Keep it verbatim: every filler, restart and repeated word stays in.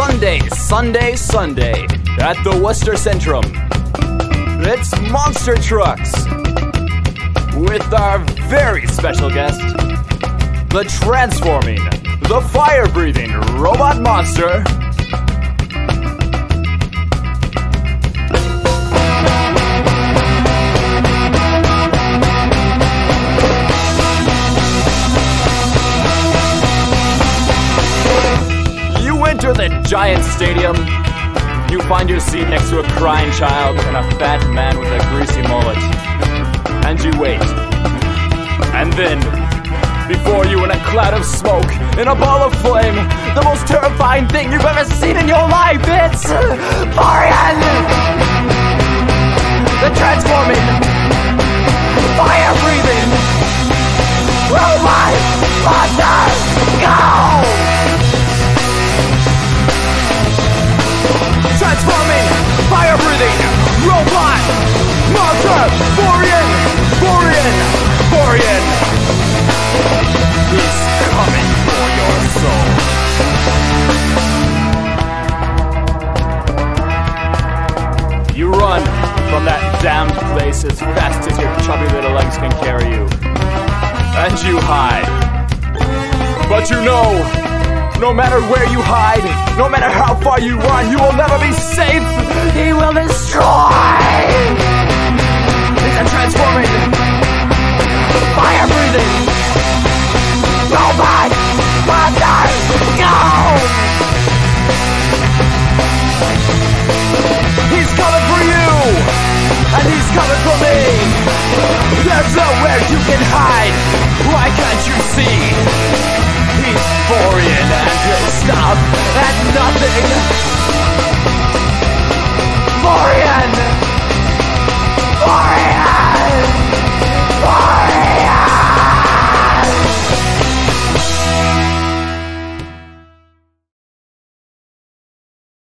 Sunday, Sunday, Sunday at the Worcester Centrum. It's Monster Trucks with our very special guest, the transforming, the fire-breathing robot monster, enter the giant stadium. You find your seat next to a crying child and a fat man with a greasy mullet. And you wait. And then, before you in a cloud of smoke, in a ball of flame, the most terrifying thing you've ever seen in your life, it's Florian! The transforming, fire-breathing, robot monster, go! Transforming, fire-breathing, robot, monster, Florian, Florian, Florian. He's coming for your soul. You run from that damned place as fast as your chubby little legs can carry you. And you hide. But you know, no matter where you hide, no matter how far you run, you will never be safe. He will destroy. He's a transforming, fire-breathing robot monster. Go! He's coming for you, and he's coming for me. There's nowhere you can hide. Why can't you see? He's Florian, and he'll stop at nothing.